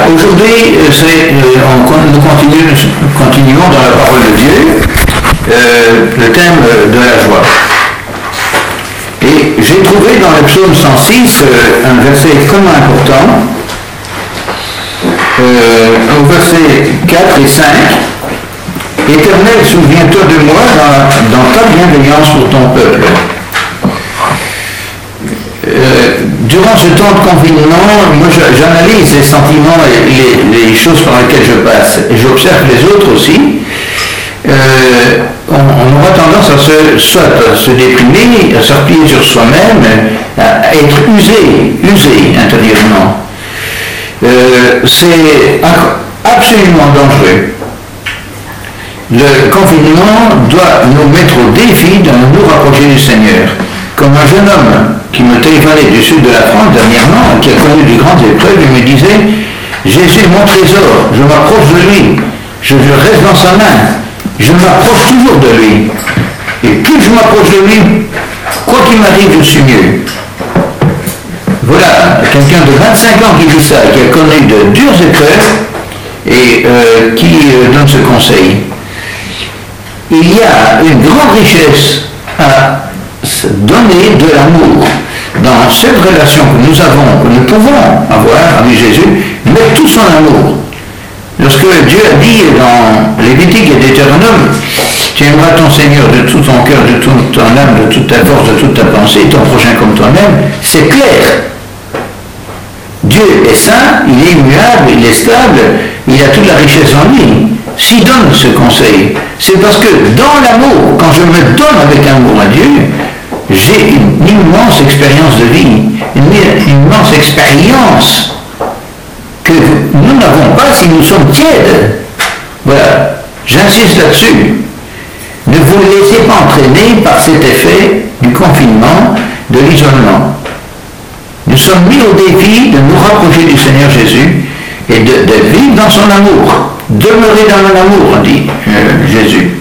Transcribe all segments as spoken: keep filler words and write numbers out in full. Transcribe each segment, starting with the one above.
aujourd'hui, nous continuons, continuons dans la parole de Dieu euh, le thème de la joie. Et j'ai trouvé dans le psaume cent six euh, un verset extrêmement important, euh, au verset quatre et cinq. Éternel, souviens-toi de moi dans, dans ta bienveillance pour ton peuple. Euh, durant ce temps de confinement, moi j'analyse les sentiments et les, les choses par lesquelles je passe, et j'observe les autres aussi. Euh, on, on aura tendance à se, soit à se déprimer, à se replier sur soi-même, à être usé, usé intérieurement. Euh, c'est absolument dangereux. Le confinement doit nous mettre au défi de nous rapprocher du Seigneur. Comme un jeune homme qui me téléphonait du sud de la France dernièrement, qui a connu de grandes épreuves, il me disait « Jésus est mon trésor, je m'approche de lui, je, je reste dans sa main, je m'approche toujours de lui. Et plus je m'approche de lui, quoi qu'il m'arrive, je suis mieux. » Voilà, quelqu'un de vingt-cinq ans qui dit ça, qui a connu de dures épreuves et euh, qui euh, donne ce conseil. Il y a une grande richesse à donner de l'amour dans cette relation que nous avons, que nous pouvons avoir avec Jésus, mais tout son amour. Lorsque Dieu a dit dans Lévitique et Deutéronome, tu aimeras ton Seigneur de tout ton cœur, de toute ton âme, de toute ta force, de toute ta pensée, ton prochain comme toi-même, c'est clair. Dieu est saint, il est immuable, il est stable, il a toute la richesse en lui. S'il donne ce conseil, c'est parce que dans l'amour, quand je me donne avec amour à Dieu, j'ai une immense expérience de vie, une immense expérience que nous n'avons pas si nous sommes tièdes. Voilà, j'insiste là-dessus. Ne vous laissez pas entraîner par cet effet du confinement, de l'isolement. Nous sommes mis au défi de nous rapprocher du Seigneur Jésus et de, de vivre dans son amour. Demeurer dans mon amour, on dit euh, Jésus.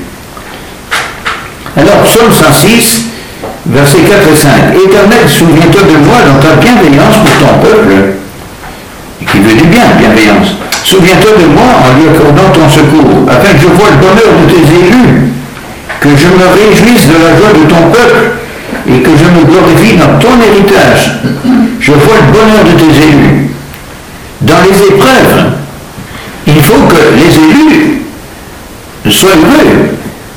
Alors, psaume cent six, versets quatre et cinq. Éternel, souviens-toi de moi dans ta bienveillance pour ton peuple, qui veut du bien, bienveillance. Souviens-toi de moi en lui accordant ton secours, afin que je voie le bonheur de tes élus, que je me réjouisse de la joie de ton peuple, et que je me glorifie dans ton héritage. Je vois le bonheur de tes élus. Dans les épreuves, il faut que les élus soient heureux.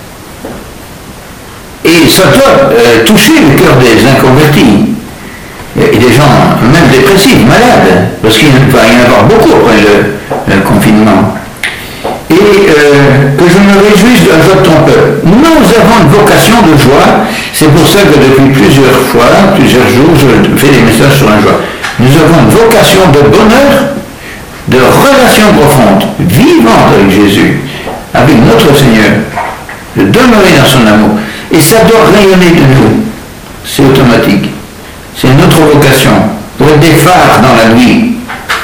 Et ça doit euh, toucher le cœur des inconvertis. Et des gens même dépressifs, malades, parce qu'il va y en avoir beaucoup après le, le confinement. Et euh, que je me réjouisse de la joie de ton peuple. Nous avons une vocation de joie, c'est pour ça que depuis plusieurs fois, plusieurs jours, je fais des messages sur la joie. Nous avons une vocation de bonheur, de relation profonde, vivante avec Jésus, avec notre Seigneur, de demeurer dans son amour. Et ça doit rayonner de nous, c'est automatique. C'est notre vocation, pour être des phares dans la nuit.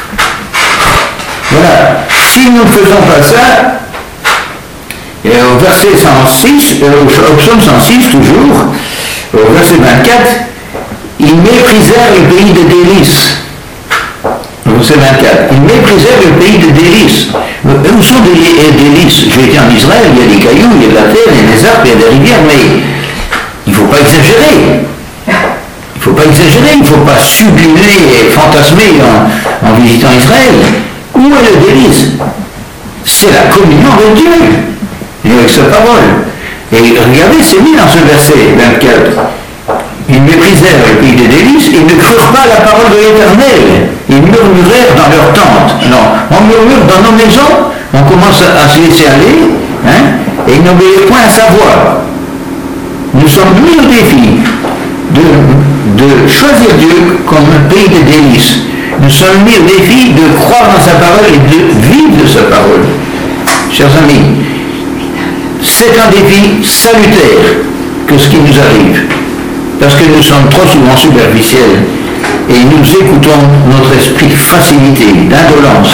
Voilà. Si nous ne faisons pas ça, et au verset cent six, euh, au psaume cent six toujours, au verset vingt-quatre, ils méprisèrent le pays de délices. Au verset vingt-quatre, ils méprisèrent le pays de délices. Où sont des délices? J'ai été en Israël, il y a des cailloux, il y a de la terre, il y a des arbres, il y a des rivières, mais il ne faut pas exagérer. Il ne faut pas exagérer, il ne faut pas sublimer et fantasmer en, en visitant Israël. Où est le délice? C'est la communion de Dieu, et avec sa parole. Et regardez, c'est mis dans ce verset vingt-quatre. Ils méprisèrent le pays des délices, ils ne crurent pas la parole de l'Éternel. Ils murmurèrent dans leur tente. Non, on murmure dans nos maisons, on commence à, à se laisser aller, hein, et ils n'obéissent point à sa voix. Nous sommes mis au défi de, de choisir Dieu comme un pays de délices. Nous sommes mis au défi de croire dans sa parole et de vivre de sa parole. Chers amis, c'est un défi salutaire que ce qui nous arrive, parce que nous sommes trop souvent superficiels et nous écoutons notre esprit de facilité, d'indolence.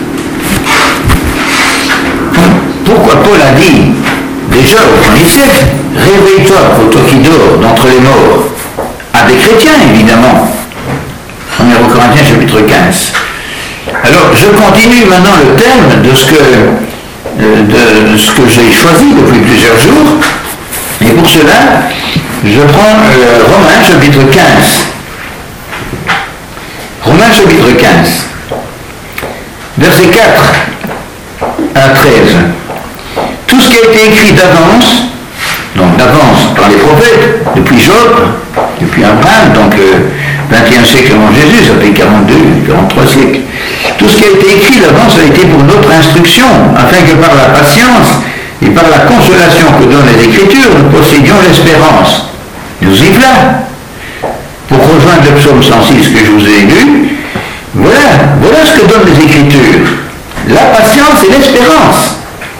Pourquoi Paul a dit, déjà au premier siècle, réveille-toi, toi qui dors d'entre les morts, à des chrétiens évidemment. premier Corinthiens chapitre quinze. Alors, je continue maintenant le thème de ce que, de ce que j'ai choisi depuis plusieurs jours. Et pour cela, je prends euh, Romains chapitre quinze. Romains chapitre quinze. Versets quatre à treize. Tout ce qui a été écrit d'avance, donc d'avance par les prophètes, depuis Job, depuis Abraham, donc euh, vingt et un siècles avant Jésus, ça fait quarante-deux, quarante-trois siècles. Tout ce qui a été écrit d'avance a été pour notre instruction, afin que par la patience et par la consolation que donnent les Écritures, nous possédions l'espérance. Nous y voilà. Pour rejoindre le psaume cent six que je vous ai lu, voilà, voilà ce que donnent les Écritures. La patience et l'espérance.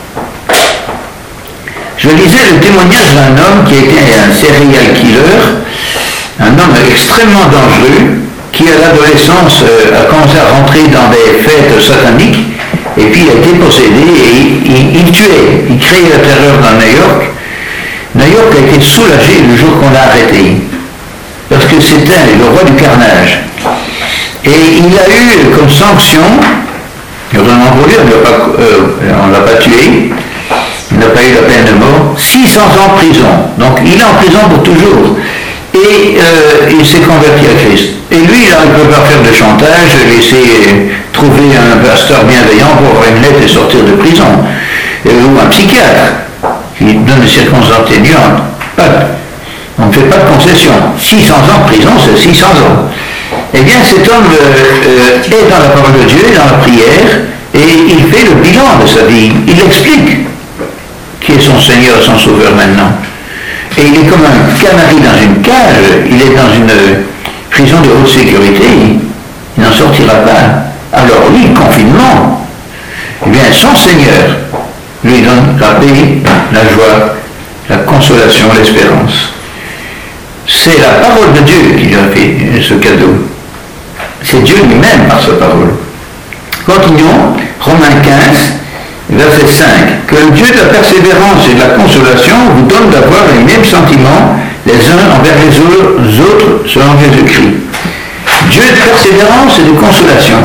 Je lisais le témoignage d'un homme qui était un serial killer, un homme extrêmement dangereux, qui à l'adolescence euh, a commencé à rentrer dans des fêtes sataniques, et puis il a été possédé et il, il, il tuait, il créait la terreur dans New York. New York a été soulagé le jour qu'on l'a arrêté, parce que c'était le roi du carnage. Et il a eu comme sanction, autrement pour lui, on ne l'a pas tué, il n'a pas eu la peine de mort, six cents ans de prison. Donc il est en prison pour toujours. Et euh, il s'est converti à Christ. Et lui, il ne peut pas faire de chantage, laisser trouver un pasteur bienveillant pour avoir une lettre et sortir de prison. Euh, ou un psychiatre qui donne des circonstances atténuantes. On ne fait pas de concession. six cents ans de prison, c'est six cents ans. Eh bien, cet homme euh, est dans la parole de Dieu, dans la prière, et il fait le bilan de sa vie. Il explique qui est son Seigneur, son Sauveur maintenant. Et il est comme un canari dans une cage, il est dans une prison de haute sécurité, il n'en sortira pas. Alors lui, confinement, eh bien son Seigneur lui donne la paix, la joie, la consolation, l'espérance. C'est la parole de Dieu qui lui a fait ce cadeau. C'est Dieu lui-même par sa parole. Continuons, Romains quinze, verset cinq. Que le Dieu de la persévérance et de la consolation vous donne d'avoir les mêmes sentiments les uns envers les autres selon Jésus-Christ. Dieu de persévérance et de consolation.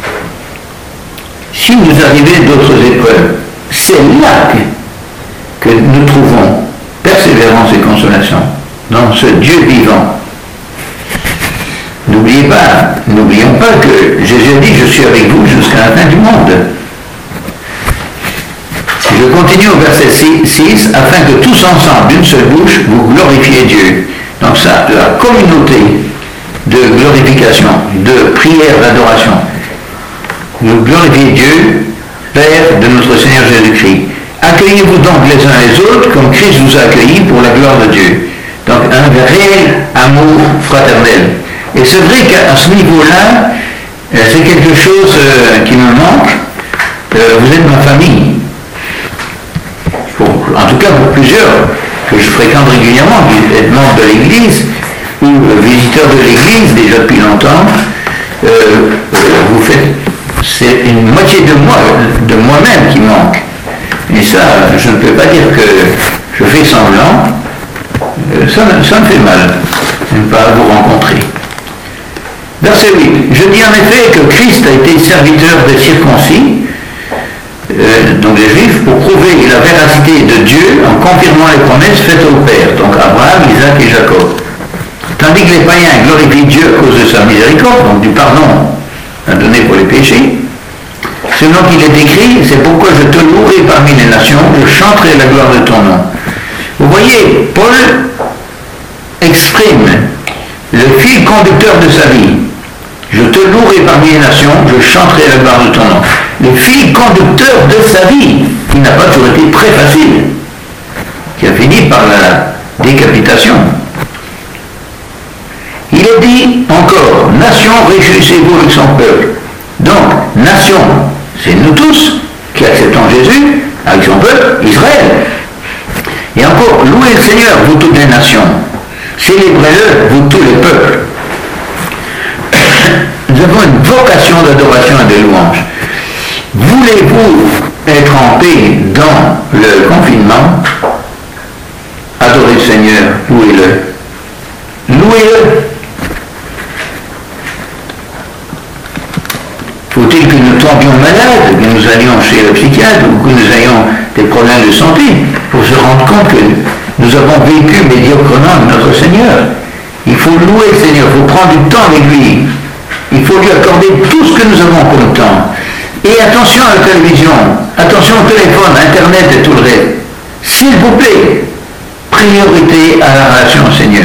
Si nous arrivait d'autres épreuves, c'est là que, que nous trouvons persévérance et consolation, dans ce Dieu vivant. N'oubliez pas, n'oublions pas que Jésus a dit, je suis avec vous jusqu'à la fin du monde. Je continue au verset six, afin que tous ensemble, d'une seule bouche, vous glorifiez Dieu. Donc ça, la communauté de glorification, de prière, d'adoration. Vous glorifiez Dieu, Père de notre Seigneur Jésus-Christ. Accueillez-vous donc les uns les autres comme Christ vous a accueillis pour la gloire de Dieu. Donc un réel amour fraternel. Et c'est vrai qu'à ce niveau-là, c'est quelque chose qui me manque. Vous êtes ma famille. Pour, en tout cas pour plusieurs que je fréquente régulièrement, qui êtes membre de l'Église ou euh, visiteur de l'Église déjà depuis longtemps, euh, euh, vous faites, c'est une moitié de moi, de moi-même qui manque. Et ça, je ne peux pas dire que je fais semblant, euh, ça, ça me fait mal de ne pas vous rencontrer. Verset huit. Je dis en effet que Christ a été serviteur des circoncis, Euh, donc les Juifs, pour prouver la véracité de Dieu en confirmant les promesses faites aux pères, donc Abraham, Isaac et Jacob. Tandis que les païens glorifient Dieu à cause de sa miséricorde, donc du pardon à donner pour les péchés. Selon qu'il est écrit, c'est pourquoi je te louerai parmi les nations, je chanterai la gloire de ton nom. Vous voyez, Paul exprime le fil conducteur de sa vie. Je te louerai parmi les nations, je chanterai la gloire de ton nom. Le fil conducteur de sa vie, qui n'a pas toujours été très facile, qui a fini par la décapitation. Il est dit encore, nation, réjouissez-vous avec son peuple. Donc, nation, c'est nous tous qui acceptons Jésus avec son peuple, Israël. Et encore, louez le Seigneur, vous toutes les nations. Célébrez-le, vous tous les peuples. Nous avons une vocation d'adoration et de louange. Voulez-vous être en paix dans le confinement? Adorez le Seigneur, louez-le. Louez-le. Faut-il que nous tombions malades, que nous allions chez le psychiatre ou que nous ayons des problèmes de santé, pour se rendre compte que nous avons vécu médiocrement notre Seigneur. Il faut louer le Seigneur, il faut prendre du temps avec lui. Il faut lui accorder tout ce que nous avons comme temps. Et attention à la télévision, attention au téléphone, Internet et tout le reste. S'il vous plaît, priorité à la relation au Seigneur.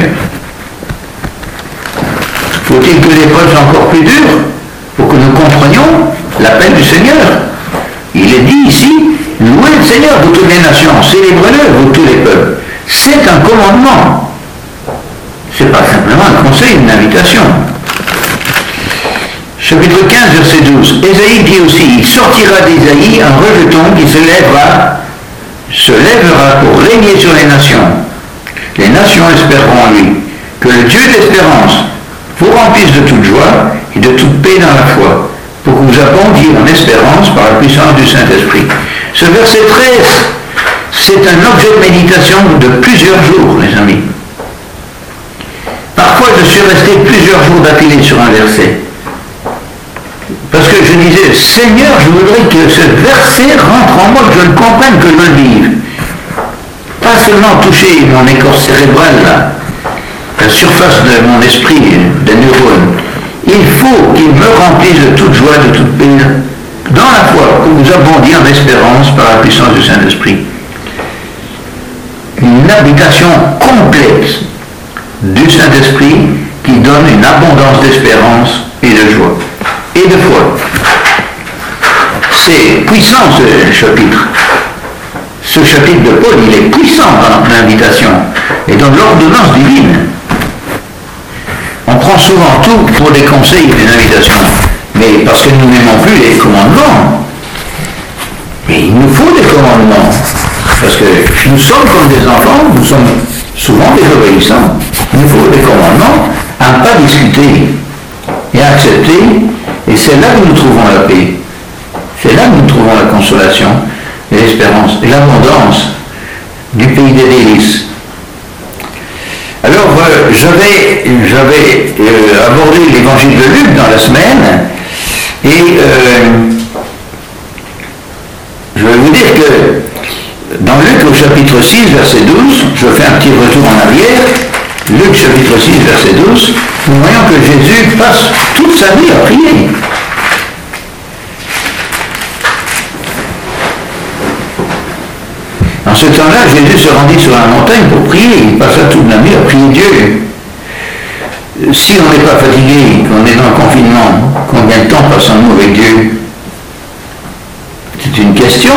Faut-il que l'épreuve soit encore plus dure pour que nous comprenions l'appel du Seigneur? Il est dit ici, louez le Seigneur, vous toutes les nations, célébrez-le, vous tous les peuples. C'est un commandement. Ce n'est pas simplement un conseil, une invitation. Chapitre quinze, verset douze. Ésaïe dit aussi, il sortira d'Ésaïe un rejeton qui se lèvera, se lèvera pour régner sur les nations. Les nations espéreront en lui. Que le Dieu d'espérance vous remplisse de toute joie et de toute paix dans la foi, pour que vous abondiez en espérance par la puissance du Saint-Esprit. Ce verset treize, c'est un objet de méditation de plusieurs jours, mes amis. Parfois, je suis resté plusieurs jours d'affilée sur un verset. Parce que je disais, Seigneur, je voudrais que ce verset rentre en moi, que je le comprenne, que je le vive. Pas seulement toucher mon écorce cérébrale, là, la surface de mon esprit, des neurones. Il faut qu'il me remplisse de toute joie, de toute paix, dans la foi, pour vous abondiez en espérance par la puissance du Saint-Esprit. Une habitation complète du Saint-Esprit qui donne une abondance d'espérance et de joie et de foi. C'est puissant ce chapitre. Ce chapitre de Paul, il est puissant dans l'invitation et dans l'ordonnance divine. On prend souvent tout pour des conseils et des invitations, mais parce que nous n'aimons plus les commandements. Mais il nous faut des commandements, parce que nous sommes comme des enfants, nous sommes souvent désobéissants. Il nous faut des commandements à ne pas discuter et à accepter, et c'est là que nous trouvons la paix. C'est là que nous trouvons la consolation et l'espérance et l'abondance du pays des délices. Alors, euh, j'avais, j'avais euh, abordé l'évangile de Luc dans la semaine, et euh, je vais vous dire que dans Luc au chapitre six, verset douze, je fais un petit retour en arrière, Luc chapitre six, verset douze, nous voyons que Jésus passe toute sa vie à prier. En ce temps-là, Jésus se rendit sur la montagne pour prier. Il passa toute la nuit à prier Dieu. Si on n'est pas fatigué, qu'on est dans le confinement, combien de temps passons-nous avec Dieu? C'est une question.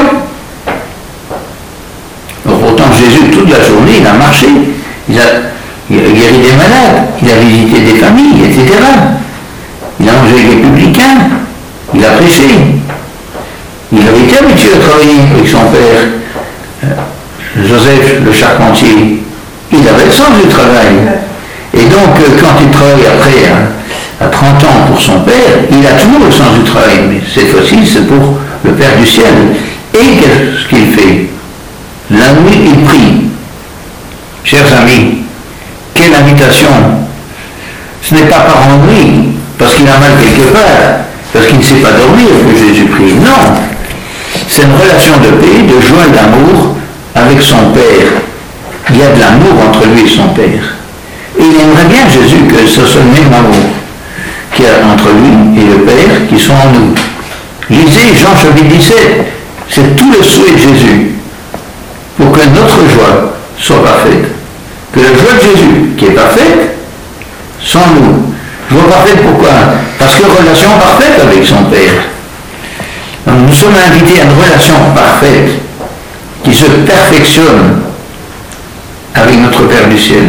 Or, pourtant, Jésus, toute la journée, il a marché. Il a, il a guéri des malades. Il a visité des familles, et cetera. Il a mangé avec les publicains. Il a prêché. Il avait été habitué à travailler avec son père. Joseph le charpentier, il avait le sens du travail. Et donc, quand il travaille après, à trente ans pour son père, il a toujours le sens du travail. Mais cette fois-ci, c'est pour le Père du ciel. Et qu'est-ce qu'il fait? La nuit, il prie. Chers amis, quelle invitation! Ce n'est pas par ennui, parce qu'il a mal quelque part, parce qu'il ne sait pas dormir que Jésus prie. Non! C'est une relation de paix, de joie et d'amour avec son Père. Il y a de l'amour entre lui et son Père. Et il aimerait bien, Jésus, que ce soit le même amour qu'il y a entre lui et le Père qui sont en nous. Lisez Jean chapitre dix-sept, c'est tout le souhait de Jésus pour que notre joie soit parfaite. Que la joie de Jésus, qui est parfaite, soit en nous. Joie parfaite, pourquoi? Parce que relation parfaite avec son Père. Donc, nous sommes invités à une relation parfaite qui se perfectionne avec notre Père du ciel.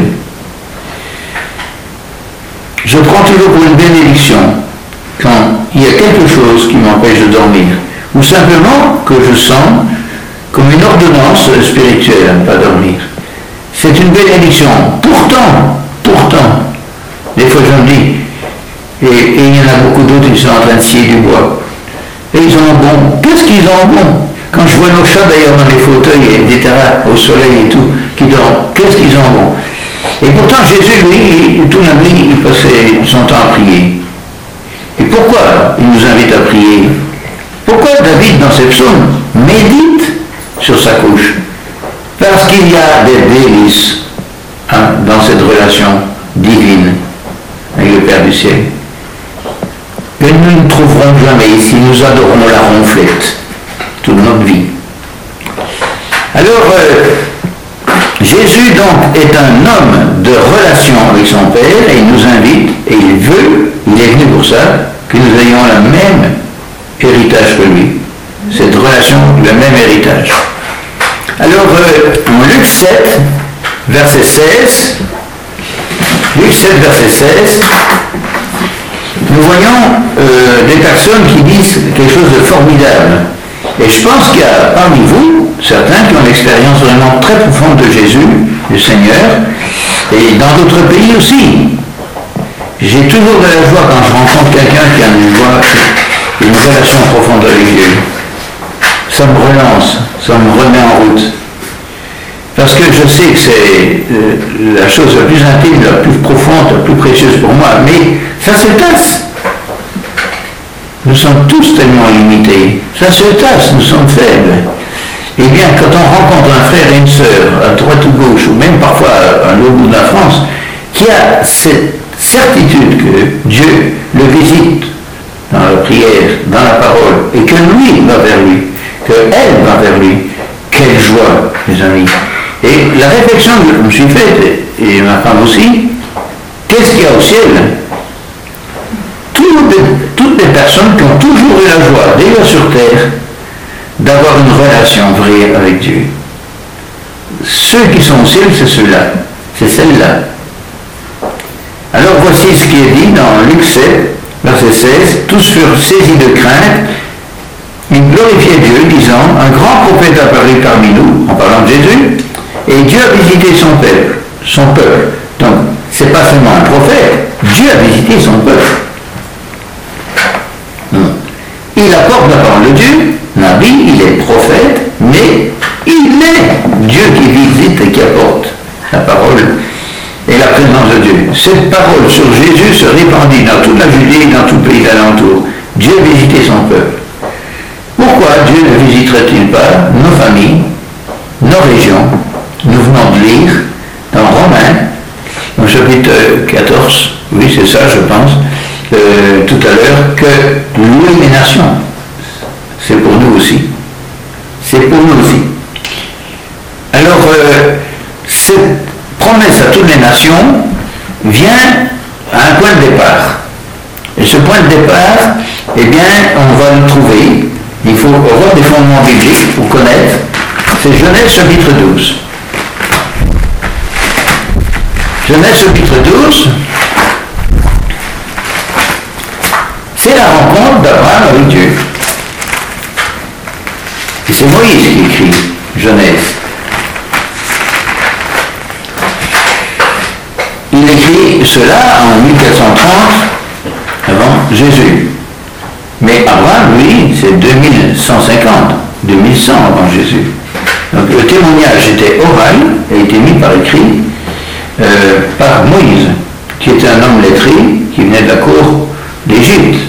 Je prends toujours pour une bénédiction quand il y a quelque chose qui m'empêche de dormir, ou simplement que je sens comme une ordonnance spirituelle à ne pas dormir. C'est une bénédiction. Pourtant, pourtant, des fois je me dis, et, et il y en a beaucoup d'autres qui sont en train de scier du bois. Et ils ont bon. Qu'est-ce qu'ils ont bon? Quand je vois nos chats d'ailleurs dans les fauteuils, et cetera, au soleil et tout, qui dorment, qu'est-ce qu'ils ont bon? Et pourtant Jésus, lui, toute la nuit, il passait son temps à prier. Et pourquoi il nous invite à prier? Pourquoi David, dans ses psaumes, médite sur sa couche? Parce qu'il y a des délices hein, dans cette relation divine avec le Père du ciel. Que nous ne trouverons jamais ici, nous adorons la ronflette toute notre vie. Alors, euh, Jésus donc est un homme de relation avec son Père et il nous invite, et il veut, il est venu pour ça, que nous ayons le même héritage que lui. Cette relation, le même héritage. Alors, euh, en Luc sept, verset seize, Luc sept, verset seize, nous voyons euh, des personnes qui disent quelque chose de formidable. Et je pense qu'il y a parmi vous certains qui ont l'expérience vraiment très profonde de Jésus, du Seigneur, et dans d'autres pays aussi. J'ai toujours de la joie quand je rencontre quelqu'un qui a une joie, une relation profonde avec Dieu. Ça me relance, ça me remet en route. Parce que je sais que c'est euh, la chose la plus intime, la plus profonde, la plus précieuse pour moi, mais ça se tasse. Nous sommes tous tellement limités. Ça se tasse, nous sommes faibles. Eh bien, quand on rencontre un frère et une sœur, à droite ou gauche, ou même parfois à l'autre bout de la France, qui a cette certitude que Dieu le visite dans la prière, dans la parole, et que lui va vers lui, qu'elle va vers lui, quelle joie, mes amis. Et la réflexion que je me suis faite, et ma femme aussi, qu'est-ce qu'il y a au ciel? Toutes les, toutes les personnes qui ont toujours eu la joie, déjà sur terre, d'avoir une relation vraie avec Dieu. Ceux qui sont au ciel, c'est ceux-là, c'est celle-là. Alors voici ce qui est dit dans Luc sept, verset seize, tous furent saisis de crainte, ils glorifiaient Dieu, disant, un grand prophète apparut parmi nous, en parlant de Jésus, et Dieu a visité son peuple, son peuple. Donc, c'est pas seulement un prophète, Dieu a visité son peuple. Il apporte la parole de Dieu, Nabi, il est prophète, mais il est Dieu qui visite et qui apporte la parole et la présence de Dieu. Cette parole sur Jésus se répandit dans toute la Judée et dans tout le pays d'alentour. Dieu visitait son peuple. Pourquoi Dieu ne visiterait-il pas nos familles, nos régions? Nous venons de lire dans Romains, au chapitre quatorze, oui c'est ça je pense, euh, tout à l'heure, que louer les nations, c'est pour nous aussi. C'est pour nous aussi. Alors, euh, cette promesse à toutes les nations vient à un point de départ. Et ce point de départ, eh bien, on va le trouver. Il faut avoir des fondements bibliques pour connaître. C'est Genèse chapitre douze. Genèse chapitre douze, c'est la rencontre d'Abraham avec Dieu. Et c'est Moïse qui écrit Genèse. Il écrit cela en mille quatre cent trente avant Jésus. Mais Abraham, lui, c'est deux mille cent cinquante, deux mille cent avant Jésus. Donc le témoignage était oral et a été mis par écrit euh, par Moïse, qui était un homme lettré qui venait de la cour d'Égypte.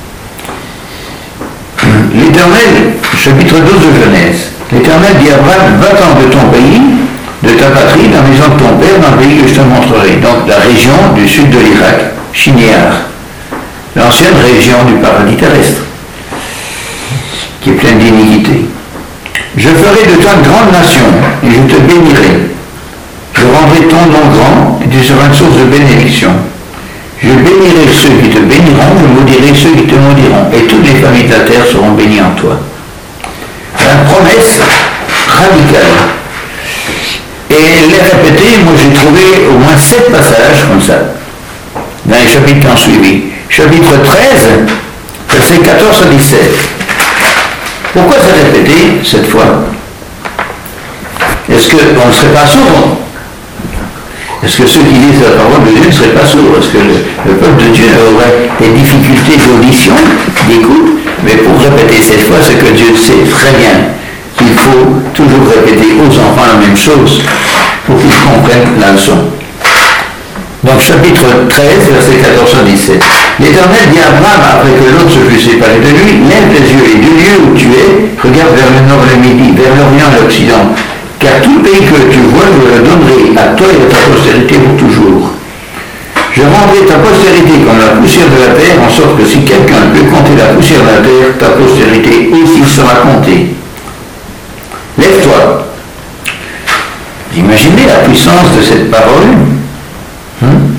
L'Éternel, chapitre douze de Genèse, l'Éternel dit à Abraham, va-t'en de ton pays, de ta patrie, dans la maison de ton père, dans le pays que je te montrerai. Donc la région du sud de l'Irak, Shinéar, l'ancienne région du paradis terrestre, qui est pleine d'iniquité. Je ferai de toi une grande nation, et je te bénirai. Je rendrai ton nom grand, et tu seras une source de bénédiction. Je bénirai ceux qui te béniront, je maudirai ceux qui te maudiront, et toutes les familles de la terre seront bénies en toi. La promesse radicale. Et elle est répétée, moi j'ai trouvé au moins sept passages comme ça, dans les chapitres qui ont suivi. Chapitre treize, versets quatorze à dix-sept. Pourquoi c'est répété cette fois? Est-ce qu'on ne serait pas sourd? Est-ce que ceux qui lisent la parole de Dieu ne seraient pas sourds? Est-ce que le, le peuple de Dieu aurait des difficultés d'audition, d'écoute? Mais pour répéter cette fois, c'est que Dieu sait très bien qu'il faut toujours répéter aux enfants la même chose pour qu'ils comprennent la leçon. Donc chapitre treize, versets quatorze à dix-sept. L'Éternel dit à Abraham, après que l'autre se fut séparé de lui, lève les yeux et du lieu où tu es, regarde vers le nord et le midi, vers l'orient et l'occident. Car tout pays que tu vois, je le donnerai à toi et à ta postérité pour toujours. Je rendrai ta postérité comme la poussière de la terre, en sorte que si quelqu'un peut compter la poussière de la terre, ta postérité aussi sera comptée. Lève-toi. Imaginez la puissance de cette parole. Hum?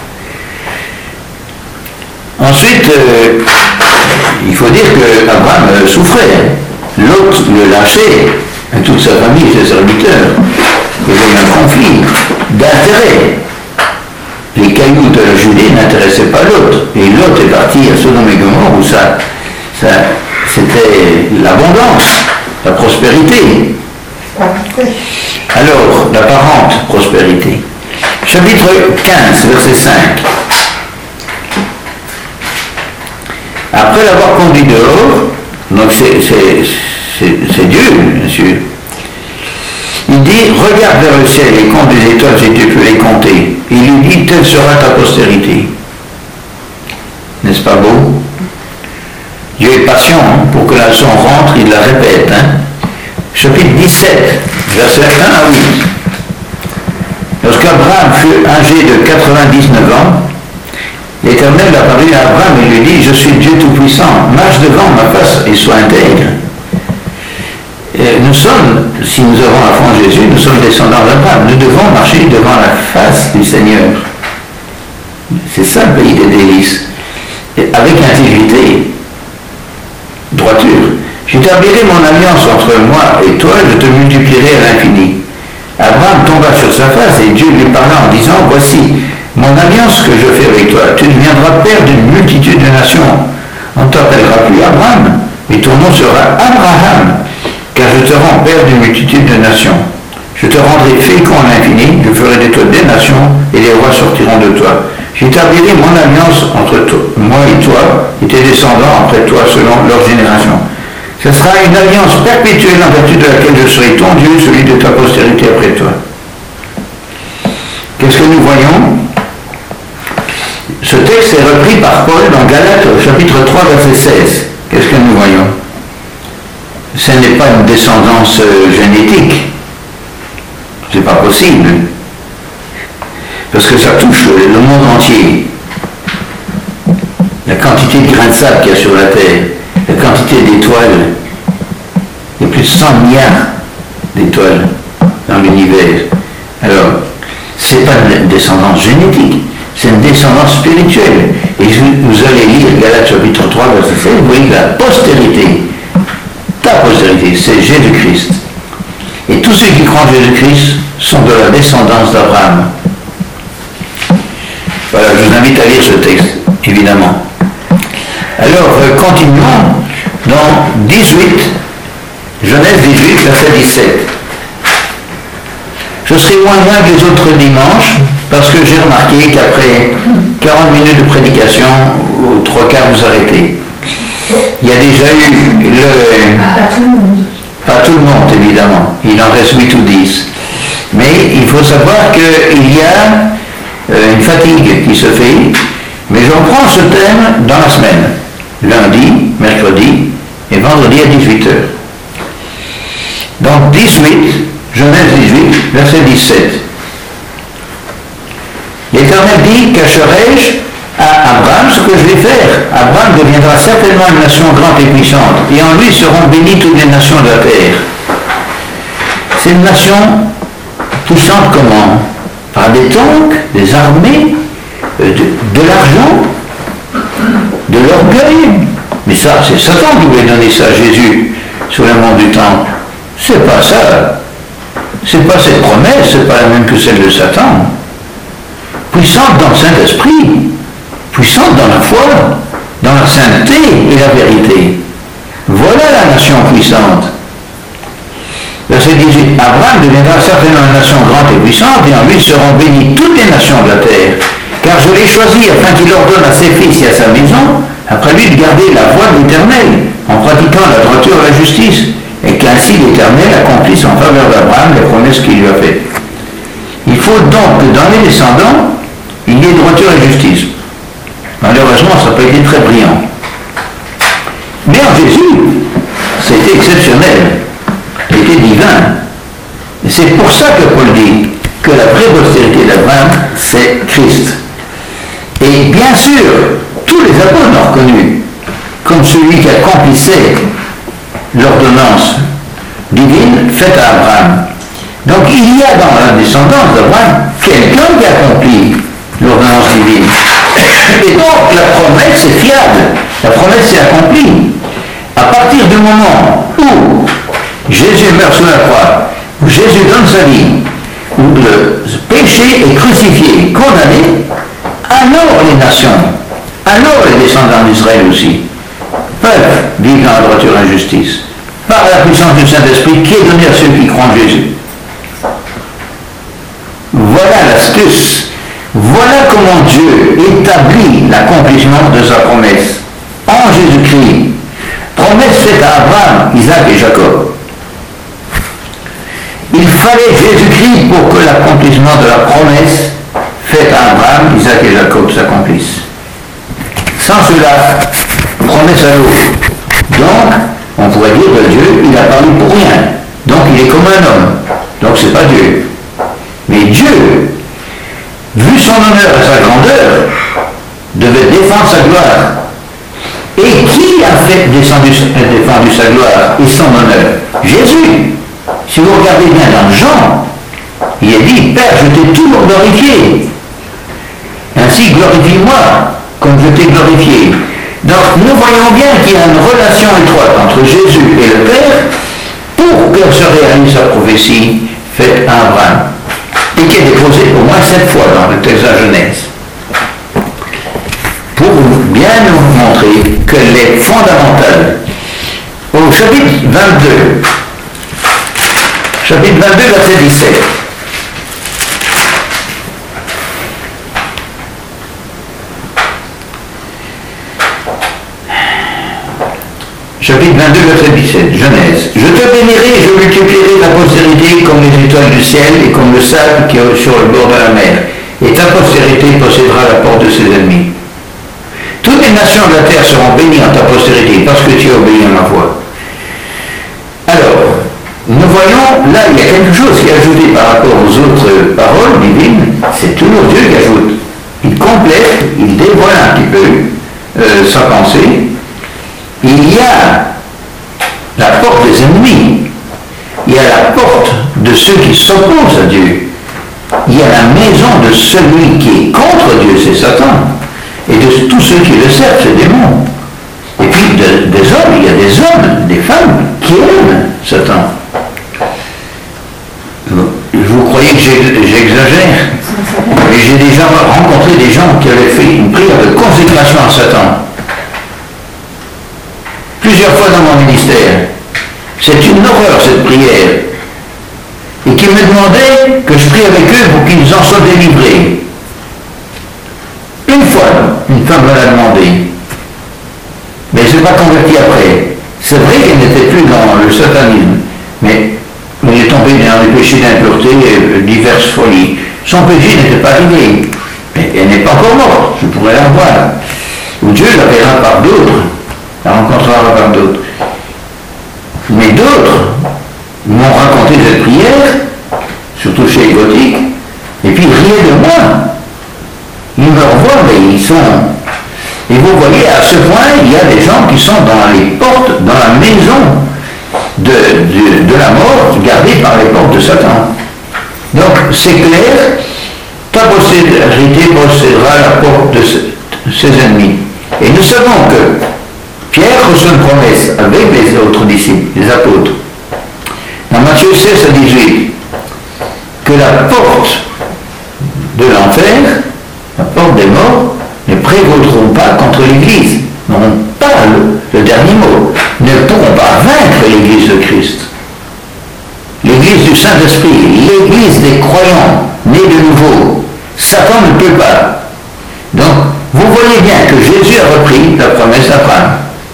Ensuite, euh, il faut dire qu'Abraham euh, souffrait. L'autre le lâchait, toute sa famille, ses serviteurs. Il y avait un conflit d'intérêt. Les cailloux de la Judée n'intéressaient pas l'autre. Et l'autre est parti à Sodome et Gomorrhe où ça, ça, c'était l'abondance, la prospérité. Alors, l'apparente prospérité. Chapitre quinze, verset cinq. Après l'avoir conduit dehors, donc c'est, c'est, c'est, c'est Dieu, bien sûr, il dit, regarde vers le ciel et compte des étoiles si tu peux les compter. Il lui dit, telle sera ta postérité. N'est-ce pas beau? Dieu est patient hein, pour que la leçon rentre, il la répète. Hein. Chapitre dix-sept, verset un à huit. Lorsqu'Abraham fut âgé de quatre-vingt-dix-neuf ans, l'Éternel apparut à Abraham et lui dit, je suis Dieu Tout-Puissant, marche devant ma face et sois intègre. Et nous sommes, si nous avons la foi en Jésus, nous sommes descendants d'Abraham. Nous devons marcher devant la face du Seigneur. C'est ça le pays des délices. Et avec intégrité, droiture. J'établirai mon alliance entre moi et toi, je te multiplierai à l'infini. Abraham tomba sur sa face et Dieu lui parla en disant, voici mon alliance que je fais avec toi. Tu deviendras père d'une multitude de nations. On ne t'appellera plus Abraham, mais ton nom sera Abraham. Car je te rends père d'une multitude de nations. Je te rendrai fécond à l'infini, je ferai de toi des nations, et les rois sortiront de toi. J'établirai mon alliance entre toi, moi et toi, et tes descendants après toi, selon leur génération. Ce sera une alliance perpétuelle en vertu de laquelle je serai ton Dieu, celui de ta postérité après toi. Qu'est-ce que nous voyons? Ce texte est repris par Paul dans Galates, au chapitre trois, verset seize. Qu'est-ce que nous voyons? Ce n'est pas une descendance euh, génétique. C'est pas possible. Parce que ça touche le monde entier. La quantité de grains de sable qu'il y a sur la Terre, la quantité d'étoiles, il y a plus de cent milliards d'étoiles dans l'univers. Alors, ce n'est pas une descendance génétique, c'est une descendance spirituelle. Et vous allez lire Galates chapitre trois, verset seize, vous voyez que la postérité, ta postérité, c'est Jésus-Christ. Et tous ceux qui croient en Jésus-Christ sont de la descendance d'Abraham. Voilà, je vous invite à lire ce texte, évidemment. Alors, euh, continuons dans dix-huit, Genèse dix-huit, verset dix-sept. Je serai moins loin que les autres dimanches, parce que j'ai remarqué qu'après quarante minutes de prédication, aux trois quarts vous arrêtez. Il y a déjà eu le... Pas tout le monde. Pas tout le monde, évidemment. Il en reste huit ou dix. Mais il faut savoir qu'il y a euh, une fatigue qui se fait. Mais je reprends ce thème dans la semaine. Lundi, mercredi et vendredi à dix-huit heures. Donc dix-huit, Genèse dix-huit, verset dix-sept. L'Éternel dit, cacherai-je à Abraham ce que je vais faire. Abraham deviendra certainement une nation grande et puissante, et en lui seront bénies toutes les nations de la terre. C'est une nation puissante comment? Par des tanks, des armées, de, de l'argent, de l'orgueil. Mais ça, c'est Satan qui voulait donner ça à Jésus sur le mont du temple. C'est pas ça. C'est pas cette promesse, c'est pas la même que celle de Satan. Puissante dans le Saint-Esprit, puissante dans la foi, dans la sainteté et la vérité. Voilà la nation puissante. Verset dix-huit. Abraham deviendra certainement une nation grande et puissante, et en lui seront bénies toutes les nations de la terre. Car je l'ai choisi afin qu'il ordonne à ses fils et à sa maison, après lui, de garder la voie de l'Éternel, en pratiquant la droiture et la justice, et qu'ainsi l'Éternel accomplisse en faveur d'Abraham les promesses qu'il lui a faites. Il faut donc que dans les descendants, il y ait droiture et justice. Malheureusement, ça n'a pas été très brillant. Mais en Jésus, c'était exceptionnel. Il était divin. Et c'est pour ça que Paul dit que la vraie postérité d'Abraham, c'est Christ. Et bien sûr, tous les apôtres l'ont reconnu comme celui qui accomplissait l'ordonnance divine faite à Abraham. Donc il y a dans la descendance d'Abraham quelqu'un qui accomplit l'ordonnance divine. Et donc la promesse est fiable, la promesse est accomplie. À partir du moment où Jésus meurt sur la croix, où Jésus donne sa vie, où le péché est crucifié, condamné, alors les nations, alors les descendants d'Israël aussi, peuvent vivre dans la droiture et la justice, par la puissance du Saint-Esprit qui est donnée à ceux qui croient en Jésus. Voilà l'astuce. Voilà comment Dieu établit l'accomplissement de sa promesse en Jésus-Christ. Promesse faite à Abraham, Isaac et Jacob. Il fallait Jésus-Christ pour que l'accomplissement de la promesse faite à Abraham, Isaac et Jacob s'accomplisse. Sans cela, promesse à l'eau. Donc, on pourrait dire de Dieu, il a parlé pour rien. Donc, il est comme un homme. Donc, c'est pas Dieu. Mais Dieu, vu son honneur et sa grandeur, devait défendre sa gloire. Et qui a fait descendu, défendu sa gloire et son honneur? Jésus. Si vous regardez bien dans Jean, il est dit, Père, je t'ai toujours glorifié. Ainsi, glorifie-moi, comme je t'ai glorifié. Donc, nous voyons bien qu'il y a une relation étroite entre Jésus et le Père pour que se réalise sa prophétie faite à Abraham. Et qui est déposée au moins sept fois dans le texte de la Genèse. Pour bien nous montrer qu'elle est fondamentale. Au chapitre vingt-deux, chapitre vingt-deux, verset dix-sept. Chapitre vingt-deux, verset dix-sept, Genèse. Je te bénirai et je multiplierai ta postérité comme les étoiles du ciel et comme le sable qui est sur le bord de la mer. Et ta postérité possédera la porte de ses ennemis. Toutes les nations de la terre seront bénies en ta postérité parce que tu as obéi à ma voix. Alors, nous voyons, là, il y a quelque chose qui est ajouté par rapport aux autres paroles divines. C'est toujours Dieu qui ajoute. Il complète, il dévoile un petit peu euh, sa pensée. Il y a la porte des ennemis, il y a la porte de ceux qui s'opposent à Dieu, il y a la maison de celui qui est contre Dieu, c'est Satan, et de tous ceux qui le servent, c'est des démons. Et puis de, des hommes, il y a des hommes, des femmes qui aiment Satan. Vous croyez que j'exagère? Mais j'ai déjà rencontré des gens qui avaient fait une prière de consécration à Satan. Plusieurs fois dans mon ministère. C'est une horreur cette prière. Et qui me demandaient que je prie avec eux pour qu'ils en soient délivrés. Une fois, une femme me l'a demandé. Mais je ne l'ai pas converti après. C'est vrai qu'elle n'était plus dans le satanisme. Mais elle est tombée dans les péchés d'impureté et diverses folies. Son péché n'était pas arrivé. Mais elle n'est pas encore morte. Je pourrais la voir. Ou Dieu la verra par d'autres. La rencontrera par d'autres. Mais d'autres m'ont raconté cette prière, surtout chez les gothiques, et puis riaient de moi. Ils me revoient, mais ils sont... Et vous voyez, à ce point, il y a des gens qui sont dans les portes, dans la maison de, de, de la mort, gardée par les portes de Satan. Donc, c'est clair, ta postérité possédera la porte de ses ennemis. Et nous savons que Pierre reçoit une promesse avec les autres disciples, les apôtres. Dans Matthieu seize à dix-huit, que la porte de l'enfer, la porte des morts, ne prévaudront pas contre l'Église, n'auront pas le, le dernier mot, ne pourront pas vaincre l'Église de Christ. L'Église du Saint-Esprit, l'Église des croyants, nés de nouveau. Satan ne peut pas. Donc, vous voyez bien que Jésus a repris la promesse d'Abraham.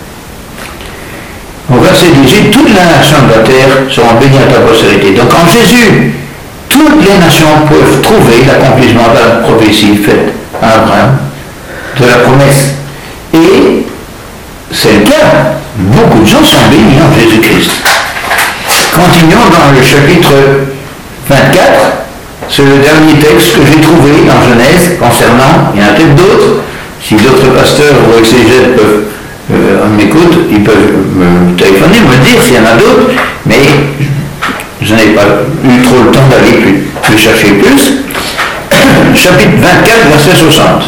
Au verset dix-huit, toutes les nations de la terre seront bénies à ta postérité. Donc en Jésus, toutes les nations peuvent trouver l'accomplissement de la prophétie faite à Abraham de la promesse. Et c'est le cas. Beaucoup de gens sont bénis en Jésus-Christ. Continuons dans le chapitre vingt-quatre. C'est le dernier texte que j'ai trouvé en Genèse concernant, il y en a peut-être d'autres. Si d'autres pasteurs ou exégètes peuvent euh, m'écoutent, ils peuvent me téléphoner, me dire s'il y en a d'autres, mais je n'ai pas eu trop le temps d'aller plus, plus chercher plus. Chapitre vingt-quatre, verset soixante.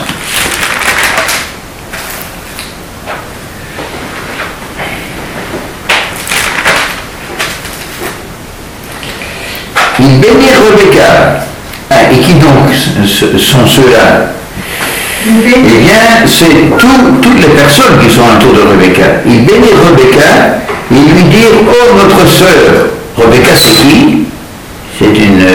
Il bénit Rebecca. Ah, et qui donc sont ceux-là? Eh bien, c'est tout, toutes les personnes qui sont autour de Rebecca. Il bénit Rebecca et lui dit: oh, notre sœur. Rebecca, c'est qui? C'est une,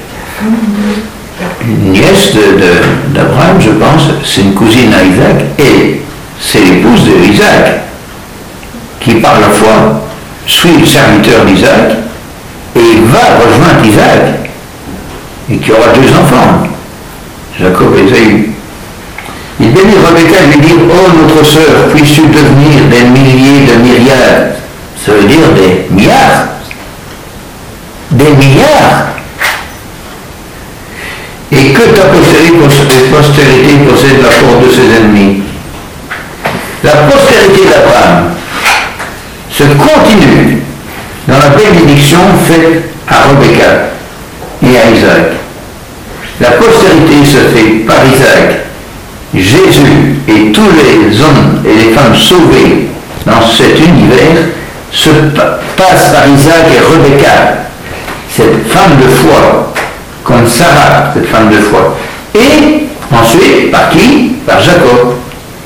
une nièce d'Abraham, je pense. C'est une cousine à Isaac. Et c'est l'épouse de Isaac, qui par la foi suit le serviteur d'Isaac et va rejoindre Isaac, et qui aura deux enfants, Jacob et Ésaü. Il bénit Rebecca et lui dit: oh, notre sœur, puisses-tu devenir des milliers de myriades? Ça veut dire des milliards. Des milliards. Et que ta postérité possède la porte de ses ennemis. La postérité d'Abraham se continue dans la bénédiction faite à Rebecca et à Isaac. La postérité se fait par Isaac, Jésus et tous les hommes et les femmes sauvés dans cet univers se passent par Isaac et Rebecca, cette femme de foi, comme Sarah, cette femme de foi. Et ensuite, par qui? Par Jacob.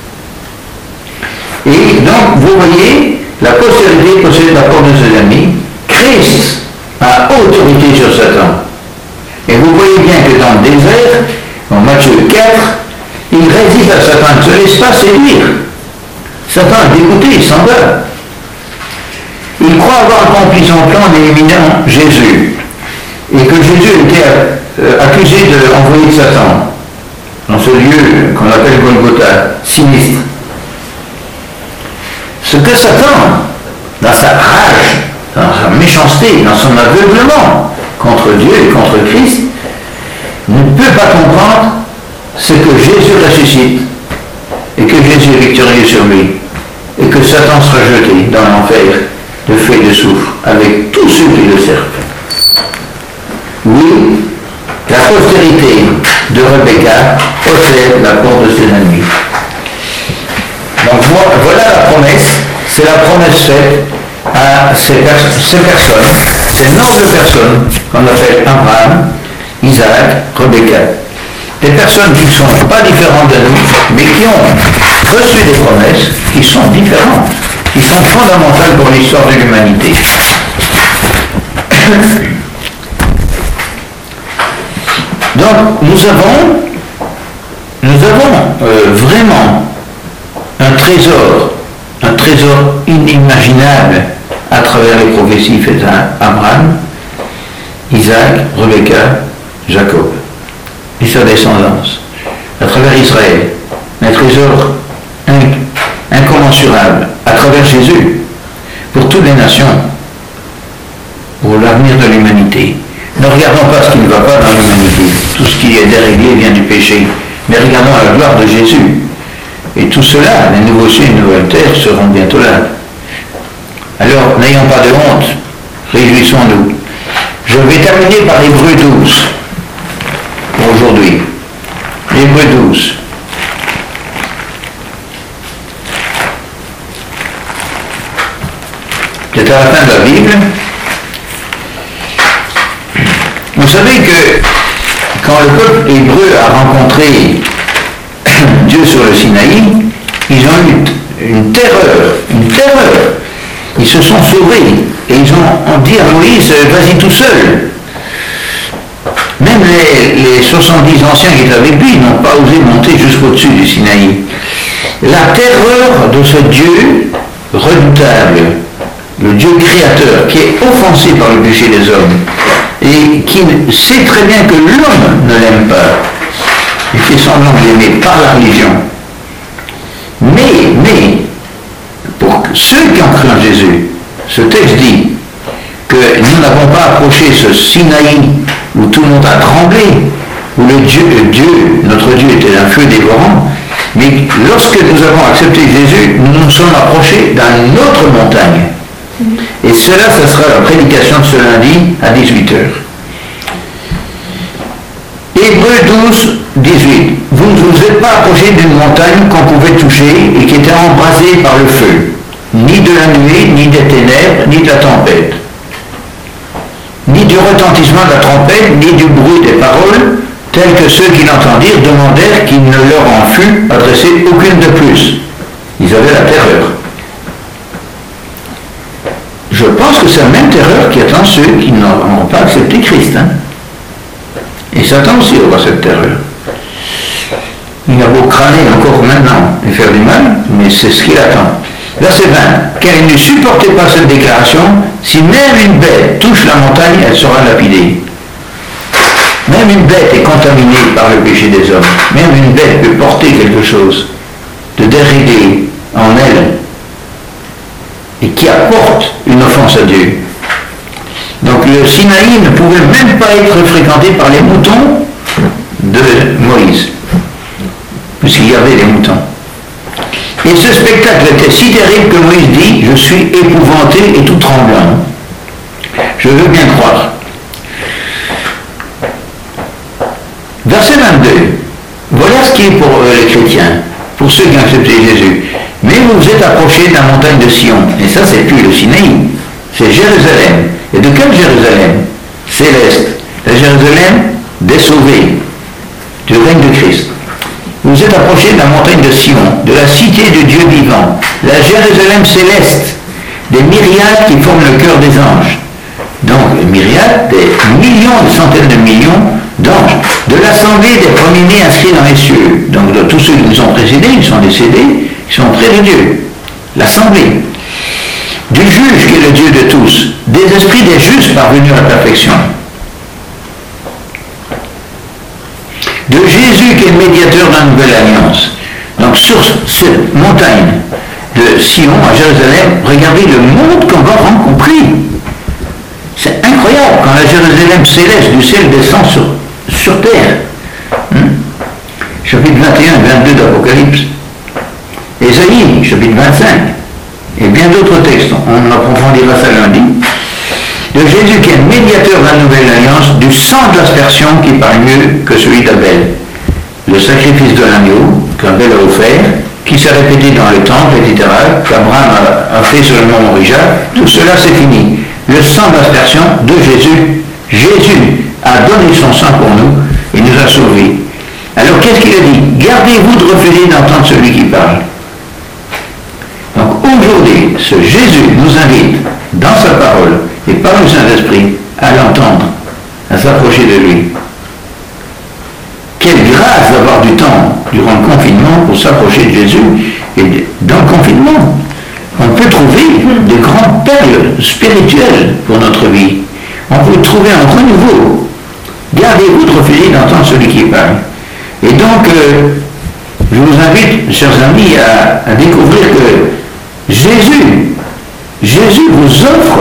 Et donc, vous voyez, la postérité possède la porte de ses ennemis. Christ a autorité sur Satan. Et vous voyez bien que dans le désert, en Matthieu quatre, il résiste à Satan, il ne se laisse pas séduire. Satan est dégoûté, il s'en va. Il croit avoir accompli son plan en éliminant Jésus. Et que Jésus était euh, accusé d'envoyer Satan dans ce lieu qu'on appelle Golgotha, sinistre. Ce que Satan, dans sa rage, dans sa méchanceté, dans son aveuglement contre Dieu et contre Christ, ne peut pas comprendre ce que Jésus ressuscite et que Jésus est victorieux sur lui et que Satan sera jeté dans l'enfer de feu et de soufre avec tous ceux qui le servent. Oui, la postérité de Rebecca possède la porte de ses ennemis. Donc voilà la promesse, c'est la promesse faite à ces, pers ces personnes, ces nobles personnes qu'on appelle Abraham, Isaac, Rebecca. Des personnes qui ne sont pas différentes de nous, mais qui ont reçu des promesses qui sont différentes, qui sont fondamentales pour l'histoire de l'humanité. Donc nous avons, nous avons euh, vraiment un trésor, un trésor inimaginable à travers les prophéties faites à Abraham, Isaac, Rebecca, Jacob et sa descendance, à travers Israël, un trésor incommensurable, à travers Jésus, pour toutes les nations, pour l'avenir de l'humanité. Ne regardons pas ce qui ne va pas dans l'humanité, tout ce qui est déréglé vient du péché, mais regardons la gloire de Jésus. Et tout cela, les nouveaux cieux et les nouvelles terres seront bientôt là. Alors, n'ayons pas de honte, réjouissons-nous. Je vais terminer par Hébreux douze, pour aujourd'hui. Hébreux douze. C'est à la fin de la Bible. Vous savez que quand le peuple hébreu a rencontré Dieu sur le Sinaï, ils ont eu une terreur, une terreur. Ils se sont sauvés et ils ont, ont dit à Moïse: vas-y tout seul. Même les, les soixante-dix anciens qui étaient avec lui n'ont pas osé monter jusqu'au-dessus du Sinaï. La terreur de ce Dieu redoutable, le Dieu créateur qui est offensé par le péché des hommes et qui sait très bien que l'homme ne l'aime pas, il fait semblant de l'aimer par la religion, ont cru en Jésus. Ce texte dit que nous n'avons pas approché ce Sinaï où tout le monde a tremblé, où le Dieu, le Dieu, notre Dieu était un feu dévorant, mais lorsque nous avons accepté Jésus, nous nous sommes approchés d'une autre montagne. Et cela, ce sera la prédication de ce lundi à dix-huit heures. Hébreux douze, dix-huit. Vous ne vous êtes pas approchés d'une montagne qu'on pouvait toucher et qui était embrasée par le feu, ni de la nuée, ni des ténèbres, ni de la tempête, ni du retentissement de la trompette, ni du bruit des paroles, tels que ceux qui l'entendirent demandèrent qu'il ne leur en fût adressé aucune de plus. Ils avaient la terreur. Je pense que c'est la même terreur qui attend ceux qui n'ont pas accepté Christ. Hein. Et Satan aussi aura cette terreur. Il a beau crâner encore maintenant et faire du mal, mais c'est ce qu'il attend. Verset vingt. Car il ne supportait pas cette déclaration, si même une bête touche la montagne, elle sera lapidée. Même une bête est contaminée par le péché des hommes. Même une bête peut porter quelque chose de dérégler en elle et qui apporte une offense à Dieu. Donc le Sinaï ne pouvait même pas être fréquenté par les moutons de Moïse, puisqu'il y avait des moutons. Et ce spectacle était si terrible que Moïse dit « Je suis épouvanté et tout tremblant. » Je veux bien croire. Verset vingt-deux. Voilà ce qui est pour euh, les chrétiens, pour ceux qui ont accepté Jésus. Mais vous vous êtes approchés de la montagne de Sion. Et ça, c'est plus le Sinaï, c'est Jérusalem. Et de quel Jérusalem? Céleste. La Jérusalem des sauvés, du règne de Christ. Vous vous êtes approchés de la montagne de Sion, de la cité du Dieu vivant, la Jérusalem céleste, des myriades qui forment le cœur des anges. Donc, myriades, des millions, des centaines de millions d'anges, de l'assemblée des premiers-nés inscrits dans les cieux. Donc, de tous ceux qui nous ont précédés, ils sont décédés, ils sont près de Dieu. L'assemblée. Du juge qui est le Dieu de tous, des esprits des justes parvenus à la perfection. De Jésus qui est le médiateur de la nouvelle alliance. Donc sur cette montagne de Sion à Jérusalem, regardez le monde qu'on va rencontrer. C'est incroyable quand la Jérusalem céleste du ciel descend sur, sur terre. Hmm? Chapitre vingt et un et vingt-deux d'Apocalypse. Ésaïe, chapitre vingt-cinq. Et bien d'autres textes, on approfondira ça lundi. De Jésus qui est médiateur de la nouvelle alliance, du sang de l'aspersion qui parle mieux que celui d'Abel. Le sacrifice de l'agneau qu'Abel a offert, qui s'est répété dans le temple, et cetera, qu'Abraham a, a fait sur le mont Moriah, tout cela c'est fini. Le sang de l'aspersion de Jésus, Jésus a donné son sang pour nous et nous a sauvés. Alors qu'est-ce qu'il a dit? Gardez-vous de refuser d'entendre celui qui parle. Donc aujourd'hui, ce Jésus nous invite dans sa parole et par le Saint-Esprit à l'entendre, à s'approcher de lui. Quelle grâce d'avoir du temps durant le confinement pour s'approcher de Jésus. Et dans le confinement, on peut trouver de grandes perles spirituelles pour notre vie. On peut trouver un renouveau. Gardez-vous de refuser d'entendre celui qui parle. Et donc, euh, je vous invite, chers amis, à, à découvrir que Jésus, Jésus vous offre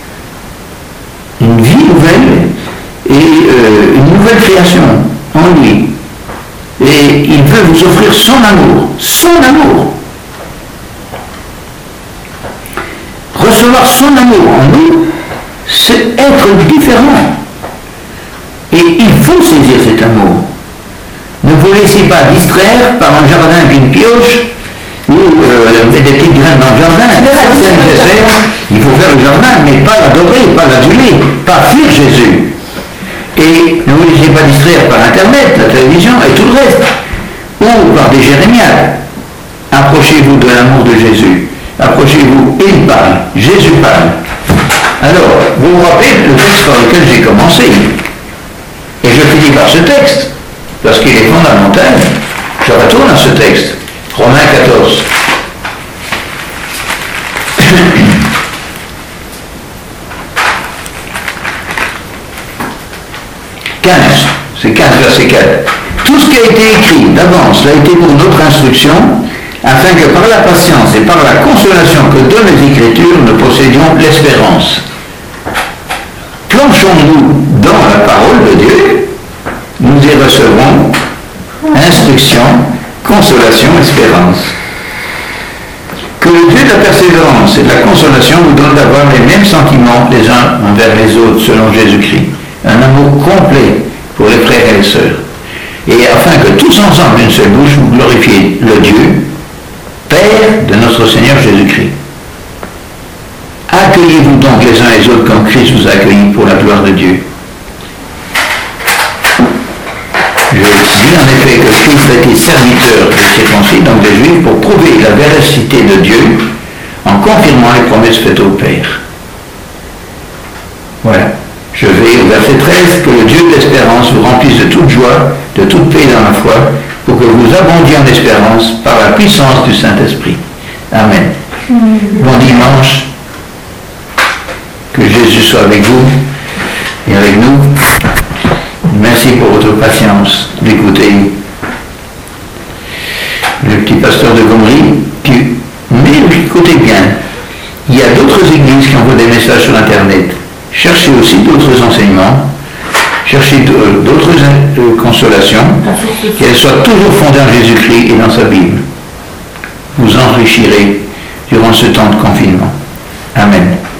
une vie nouvelle et euh, une nouvelle création en lui. Et il veut vous offrir son amour, son amour. Recevoir son amour en nous, c'est être différent. Et il faut saisir cet amour. Ne vous laissez pas distraire par un jardin avec une pioche ou euh, des petites graines dans le jardin. C'est nécessaire. Il faut faire le jardin, mais pas l'adorer, pas l'aduler, pas fuir Jésus. Et ne vous laissez pas distraire par Internet, la télévision et tout le reste. Ou par des jérémiades. Approchez-vous de l'amour de Jésus. Approchez-vous, il parle, Jésus parle. Alors, vous vous rappelez le texte par lequel j'ai commencé. Et je finis par ce texte, parce qu'il est fondamental. Je retourne à ce texte. Romains quatorze. quinze, c'est quinze verset quatre. Tout ce qui a été écrit d'avance a été pour notre instruction, afin que par la patience et par la consolation que donnent les Écritures, nous possédions l'espérance. Plongeons-nous dans la parole de Dieu, nous y recevrons instruction, consolation, espérance. Que le Dieu de la persévérance et de la consolation vous donne d'avoir les mêmes sentiments les uns envers les autres selon Jésus-Christ. Un amour complet pour les frères et les sœurs. Et afin que tous ensemble, d'une seule bouche, vous glorifiez le Dieu, Père de notre Seigneur Jésus-Christ. Accueillez-vous donc les uns les autres comme Christ vous a accueillis pour la gloire de Dieu. Je dis en effet que Christ a été serviteur des circoncis, donc des Juifs, pour prouver la véracité de Dieu en confirmant les promesses faites au Père. Voilà. Je vais au verset treize, que le Dieu de l'espérance vous remplisse de toute joie, de toute paix dans la foi, pour que vous abondiez en espérance par la puissance du Saint-Esprit. Amen. Bon dimanche. Que Jésus soit avec vous et avec nous. Merci pour votre patience d'écouter le petit pasteur de Gomery. Qui... Mais écoutez bien, il y a d'autres églises qui envoient des messages sur Internet. Cherchez aussi d'autres enseignements, cherchez d'autres consolations, qu'elles soient toujours fondées en Jésus-Christ et dans sa Bible. Vous enrichirez durant ce temps de confinement. Amen.